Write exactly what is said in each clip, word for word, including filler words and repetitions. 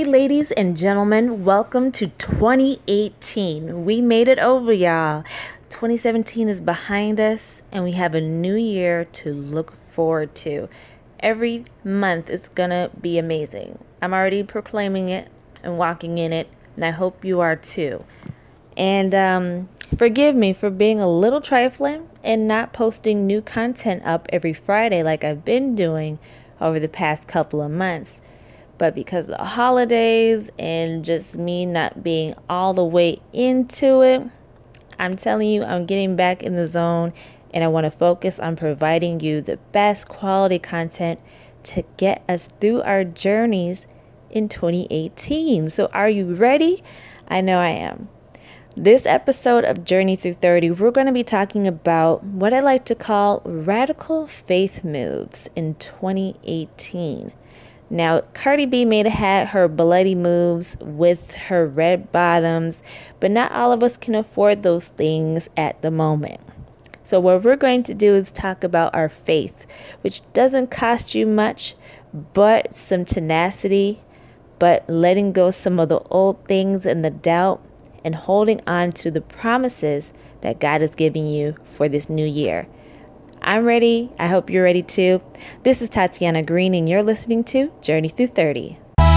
Hey, ladies and gentlemen, welcome to twenty eighteen. We made it over, y'all. twenty seventeen is behind us, and we have a new year to look forward to. Every month is gonna be amazing. I'm already proclaiming it and walking in it, and I hope you are too. And um, forgive me for being a little trifling and not posting new content up every Friday like I've been doing over the past couple of months. But because of the holidays and just me not being all the way into it, I'm telling you, I'm getting back in the zone, and I want to focus on providing you the best quality content to get us through our journeys in twenty eighteen. So are you ready? I know I am. This episode of Journey Through thirty, we're going to be talking about what I like to call radical faith moves in twenty eighteen. Now, Cardi B may have had her bloody moves with her red bottoms, but not all of us can afford those things at the moment. So what we're going to do is talk about our faith, which doesn't cost you much, but some tenacity, but letting go some of the old things and the doubt, and holding on to the promises that God is giving you for this new year. I'm ready. I hope you're ready too. This is Tatiana Green, and you're listening to Journey Through thirty.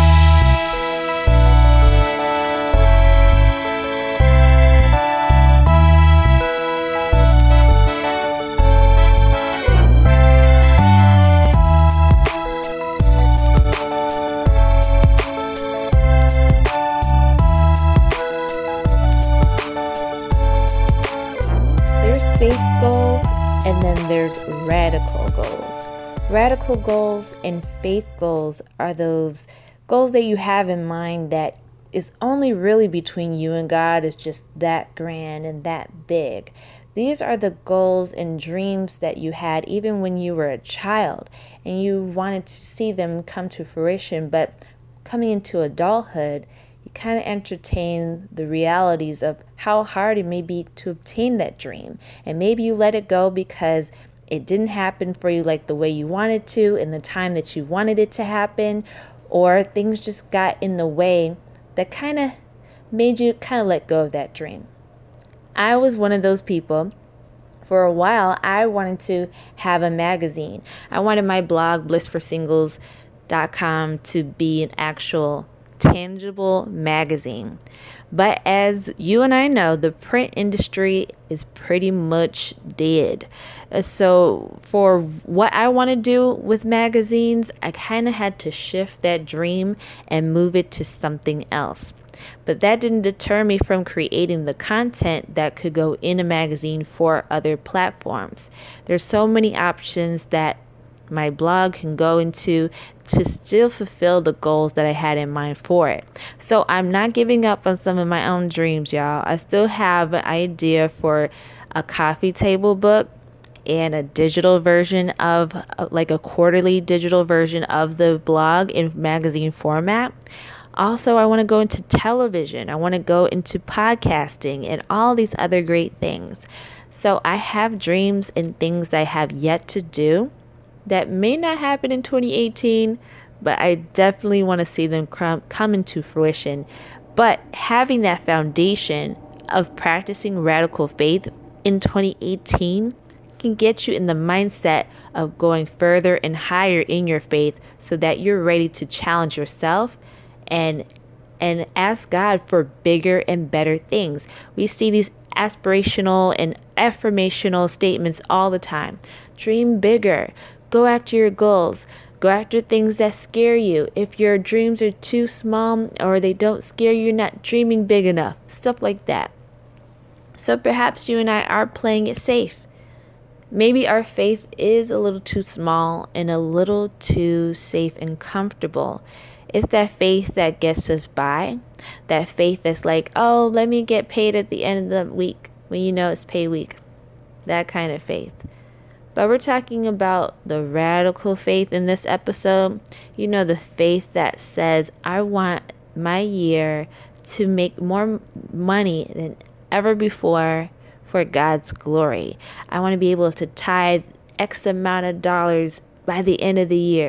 There's safe goals, and then there's radical goals. Radical goals and faith goals are those goals that you have in mind that is only really between you and God. Is just that grand and that big. These are the goals and dreams that you had even when you were a child, and you wanted to see them come to fruition. But coming into adulthood, you kind of entertain the realities of how hard it may be to obtain that dream. And maybe you let it go because it didn't happen for you like the way you wanted to in the time that you wanted it to happen, or things just got in the way that kind of made you kind of let go of that dream. I was one of those people. For a while, I wanted to have a magazine. I wanted my blog, bliss for singles dot com, to be an actual tangible magazine. But as you and I know, the print industry is pretty much dead. Uh, So for what I want to do with magazines, I kind of had to shift that dream and move it to something else. But that didn't deter me from creating the content that could go in a magazine for other platforms. There's so many options that my blog can go into to still fulfill the goals that I had in mind for it. So I'm not giving up on some of my own dreams, y'all. I still have an idea for a coffee table book and a digital version of like a quarterly digital version of the blog in magazine format. Also, I want to go into television. I want to go into podcasting and all these other great things. So I have dreams and things that I have yet to do that may not happen in twenty eighteen, but I definitely want to see them come, come into fruition. But having that foundation of practicing radical faith in twenty eighteen can get you in the mindset of going further and higher in your faith so that you're ready to challenge yourself and and ask God for bigger and better things. We see these aspirational and affirmational statements all the time. Dream bigger. Go after your goals. Go after things that scare you. If your dreams are too small or they don't scare you, you're not dreaming big enough. Stuff like that. So perhaps you and I are playing it safe. Maybe our faith is a little too small and a little too safe and comfortable. It's that faith that gets us by. That faith that's like, oh, let me get paid at the end of the week when you know it's pay week. That kind of faith. But we're talking about the radical faith in this episode. You know, the faith that says, I want my year to make more money than ever before for God's glory. I want to be able to tithe X amount of dollars by the end of the year.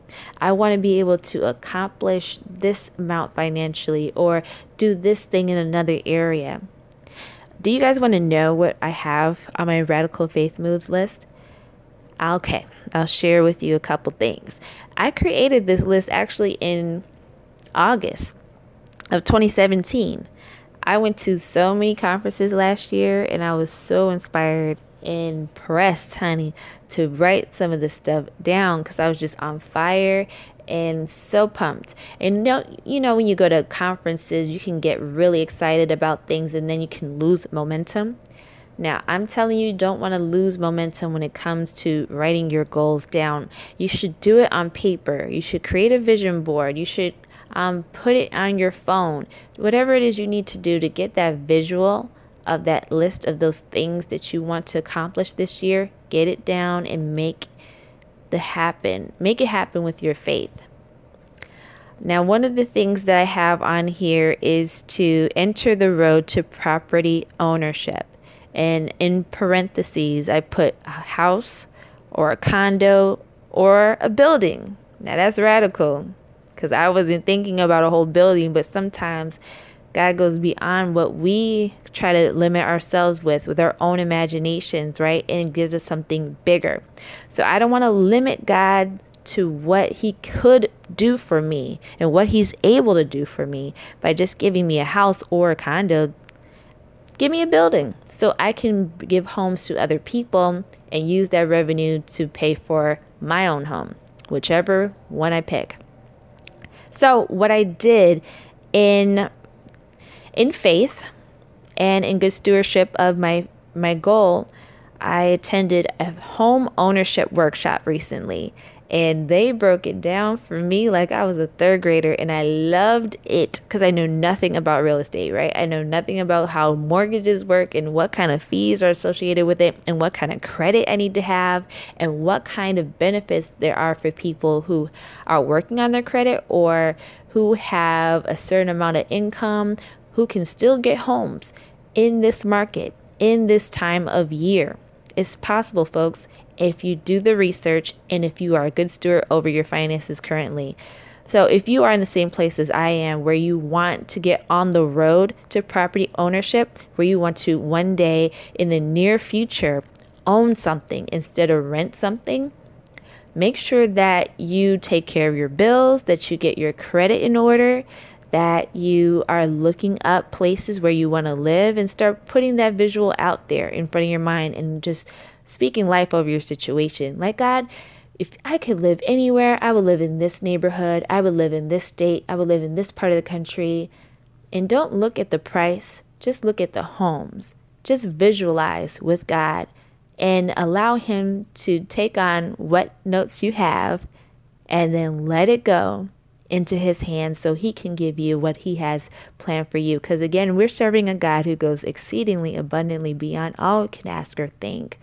I want to be able to accomplish this amount financially or do this thing in another area. Do you guys want to know what I have on my radical faith moves list? Okay, I'll share with you a couple things. I created this list actually in August of twenty seventeen. I went to so many conferences last year and I was so inspired and pressed, honey, to write some of this stuff down because I was just on fire and so pumped. And you know, you know, when you go to conferences, you can get really excited about things and then you can lose momentum. Now, I'm telling you, you don't want to lose momentum when it comes to writing your goals down. You should do it on paper. You should create a vision board. You should um, put it on your phone. Whatever it is you need to do to get that visual of that list of those things that you want to accomplish this year, get it down and make the happen. Make it happen with your faith. Now, one of the things that I have on here is to enter the road to property ownership. And in parentheses, I put a house or a condo or a building. Now, that's radical because I wasn't thinking about a whole building, but sometimes God goes beyond what we try to limit ourselves with, with our own imaginations, right? And gives us something bigger. So I don't want to limit God to what he could do for me and what he's able to do for me by just giving me a house or a condo. Give me a building so I can give homes to other people and use that revenue to pay for my own home, whichever one I pick. So what I did in in faith and in good stewardship of my my goal, I attended a home ownership workshop recently. And they broke it down for me like I was a third grader, and I loved it because I know nothing about real estate, right? I know nothing about how mortgages work and what kind of fees are associated with it and what kind of credit I need to have and what kind of benefits there are for people who are working on their credit or who have a certain amount of income, who can still get homes in this market, in this time of year. It's possible, folks, if you do the research and if you are a good steward over your finances currently. So if you are in the same place as I am, where you want to get on the road to property ownership, where you want to one day in the near future own something instead of rent something, make sure that you take care of your bills, that you get your credit in order, that you are looking up places where you want to live and start putting that visual out there in front of your mind and just speaking life over your situation. Like, God, if I could live anywhere, I would live in this neighborhood. I would live in this state. I would live in this part of the country. And don't look at the price. Just look at the homes. Just visualize with God and allow him to take on what notes you have and then let it go into his hands so he can give you what he has planned for you. Because again, we're serving a God who goes exceedingly abundantly beyond all we can ask or think.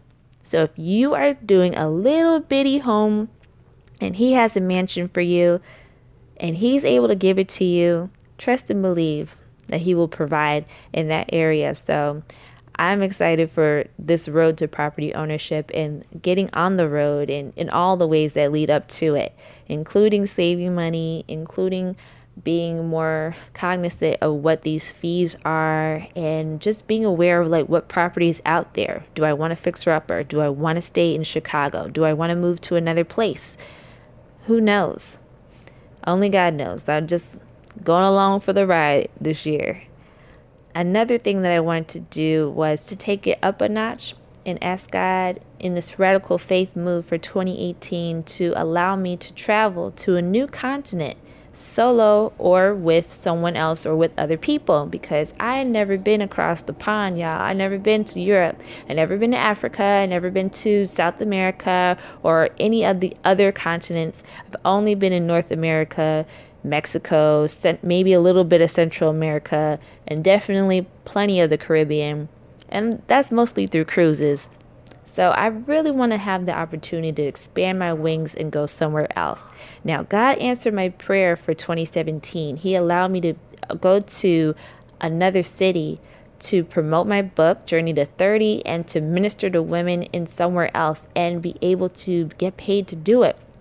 So if you are doing a little bitty home and he has a mansion for you and he's able to give it to you, trust and believe that he will provide in that area. So I'm excited for this road to property ownership and getting on the road and in all the ways that lead up to it, including saving money, including being more cognizant of what these fees are and just being aware of like what property is out there. Do I want to fix her up or do I want to stay in Chicago? Do I want to move to another place? Who knows? Only God knows. I'm just going along for the ride this year. Another thing that I wanted to do was to take it up a notch and ask God in this radical faith move for twenty eighteen to allow me to travel to a new continent solo or with someone else or with other people, because I had never been across the pond, y'all. I never been to Europe. I never been to Africa. I never been to South America or any of the other continents. I've only been in North America, Mexico, maybe a little bit of Central America, and definitely plenty of the Caribbean. And that's mostly through cruises. So I really want to have the opportunity to expand my wings and go somewhere else. Now, God answered my prayer for twenty seventeen. He allowed me to go to another city to promote my book, Journey to thirty, and to minister to women in somewhere else and be able to get paid to do it.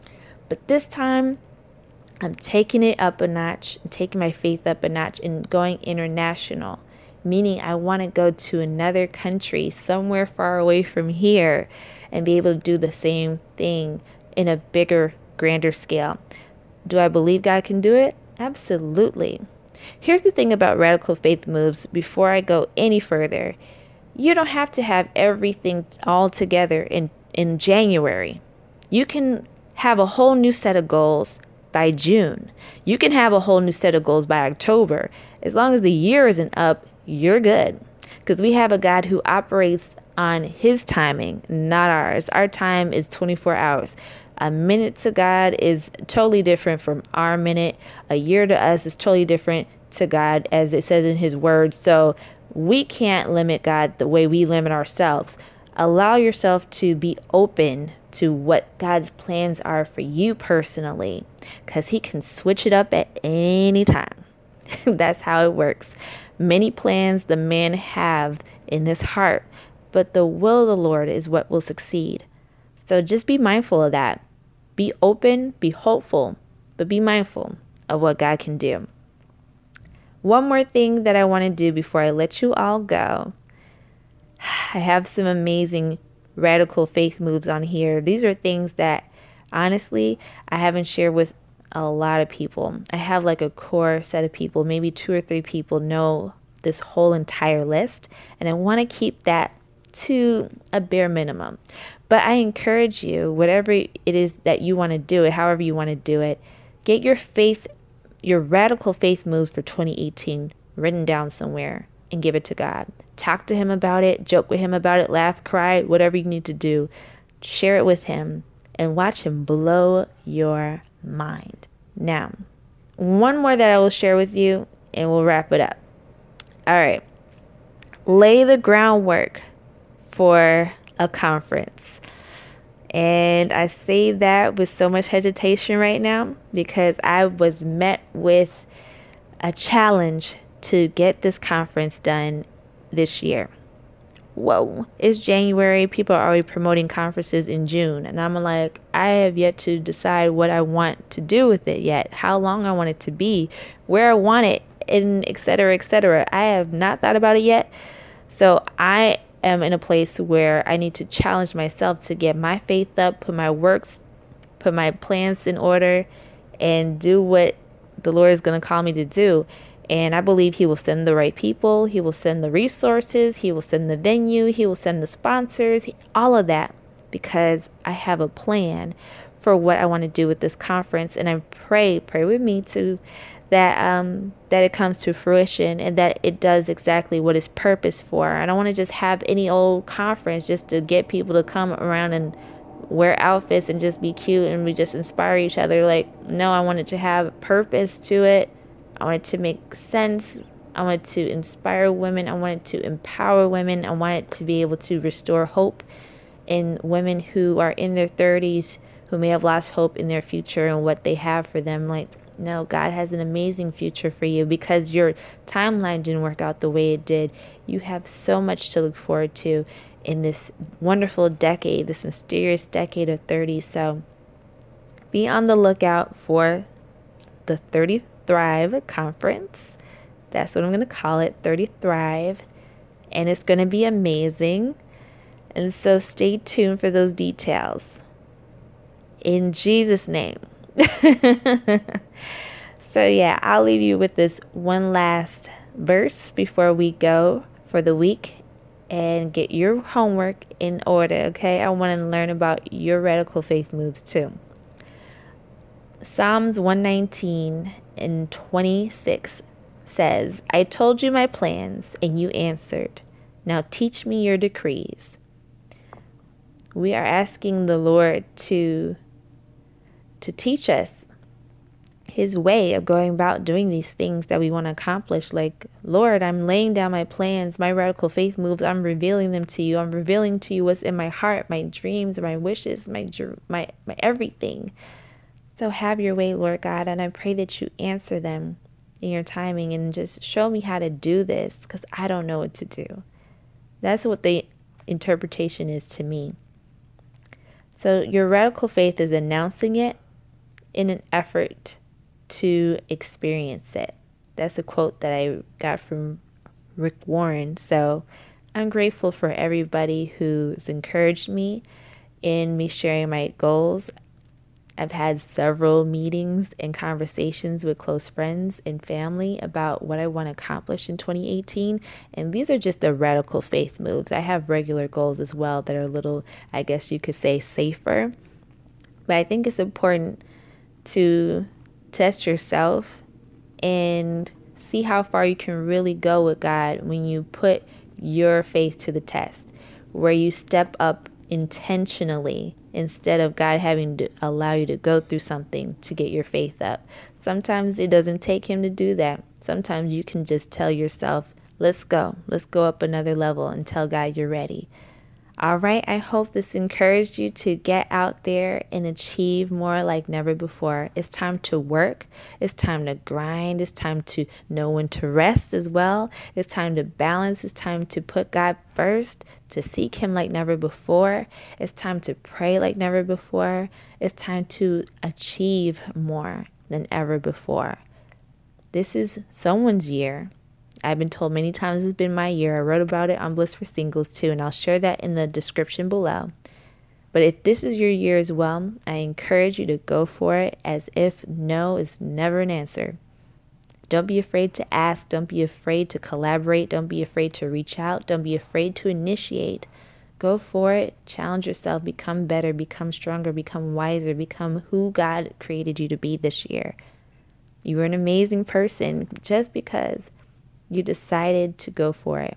But this time, I'm taking it up a notch, taking my faith up a notch and going international, meaning I want to go to another country, somewhere far away from here, and be able to do the same thing in a bigger, grander scale. Do I believe God can do it? Absolutely. Here's the thing about radical faith moves before I go any further. You don't have to have everything all together in, in January. You can have a whole new set of goals by June. You can have a whole new set of goals by October. As long as the year isn't up, you're good. Because we have a God who operates on his timing, not ours. Our time is twenty-four hours. A minute to God is totally different from our minute. A year to us is totally different to God, as it says in his word. So we can't limit God the way we limit ourselves. Allow yourself to be open to what God's plans are for you personally, because he can switch it up at any time. That's how it works. Many plans the man have in his heart, but the will of the Lord is what will succeed. So just be mindful of that. Be open, be hopeful, but be mindful of what God can do. One more thing that I want to do before I let you all go. I have some amazing radical faith moves on here. These are things that honestly I haven't shared with a lot of people. I have like a core set of people, maybe two or three people know this whole entire list, and I want to keep that to a bare minimum. But I encourage you, whatever it is that you want to do it, however you want to do it, get your faith, your radical faith moves for twenty eighteen written down somewhere and give it to God. Talk to him about it, joke with him about it, laugh, cry, whatever you need to do. Share it with him and watch him blow your mind. Now, one more that I will share with you and we'll wrap it up. All right. Lay the groundwork for a conference. And I say that with so much hesitation right now because I was met with a challenge to get this conference done this year. Whoa, it's January. People are already promoting conferences in June. And I'm like, I have yet to decide what I want to do with it yet, how long I want it to be, where I want it, and et cetera, et cetera. I have not thought about it yet. So I am in a place where I need to challenge myself to get my faith up, put my works, put my plans in order, and do what the Lord is going to call me to do. And I believe he will send the right people. He will send the resources. He will send the venue. He will send the sponsors, all of that, because I have a plan for what I want to do with this conference. And I pray, pray with me too, that um, that it comes to fruition and that it does exactly what it's purposed for. I don't want to just have any old conference just to get people to come around and wear outfits and just be cute and we just inspire each other. Like, no, I want it to have purpose to it. I want it to make sense. I want it to inspire women. I want it to empower women. I want it to be able to restore hope in women who are in their thirties, who may have lost hope in their future and what they have for them. Like, no, God has an amazing future for you because your timeline didn't work out the way it did. You have so much to look forward to in this wonderful decade, this mysterious decade of thirty. So be on the lookout for the thirty Thrive Conference. That's what I'm going to call it, thirty Thrive. And it's going to be amazing. And so stay tuned for those details. In Jesus' name. So yeah, I'll leave you with this one last verse before we go for the week and get your homework in order, okay? I want to learn about your radical faith moves too. Psalms one nineteen and twenty-six says, I told you my plans and you answered. Now teach me your decrees. We are asking the Lord to, to teach us his way of going about doing these things that we want to accomplish. Like, Lord, I'm laying down my plans, my radical faith moves. I'm revealing them to you. I'm revealing to you what's in my heart, my dreams, my wishes, my my my everything. So have your way, Lord God, and I pray that you answer them in your timing and just show me how to do this because I don't know what to do. That's what the interpretation is to me. So your radical faith is announcing it in an effort to experience it. That's a quote that I got from Rick Warren. So I'm grateful for everybody who's encouraged me in me sharing my goals. I've had several meetings and conversations with close friends and family about what I want to accomplish in twenty eighteen. And these are just the radical faith moves. I have regular goals as well that are a little, I guess you could say, safer. But I think it's important to test yourself and see how far you can really go with God when you put your faith to the test, where you step up intentionally instead of God having to allow you to go through something to get your faith up. Sometimes it doesn't take him to do that. Sometimes you can just tell yourself, let's go. Let's go up another level and tell God you're ready. All right, I hope this encouraged you to get out there and achieve more like never before. It's time to work. It's time to grind. It's time to know when to rest as well. It's time to balance. It's time to put God first, to seek him like never before. It's time to pray like never before. It's time to achieve more than ever before. This is someone's year. I've been told many times it's been my year. I wrote about it on Bliss for Singles too, and I'll share that in the description below. But if this is your year as well, I encourage you to go for it as if no is never an answer. Don't be afraid to ask. Don't be afraid to collaborate. Don't be afraid to reach out. Don't be afraid to initiate. Go for it. Challenge yourself. Become better. Become stronger. Become wiser. Become who God created you to be this year. You are an amazing person just because you decided to go for it.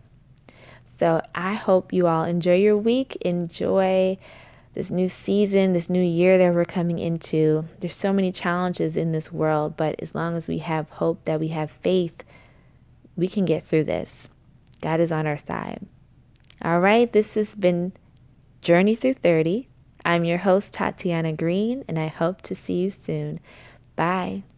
So I hope you all enjoy your week. Enjoy this new season, this new year that we're coming into. There's so many challenges in this world, but as long as we have hope, that we have faith, we can get through this. God is on our side. All right, this has been Journey Through thirty. I'm your host, Tatiana Green, and I hope to see you soon. Bye.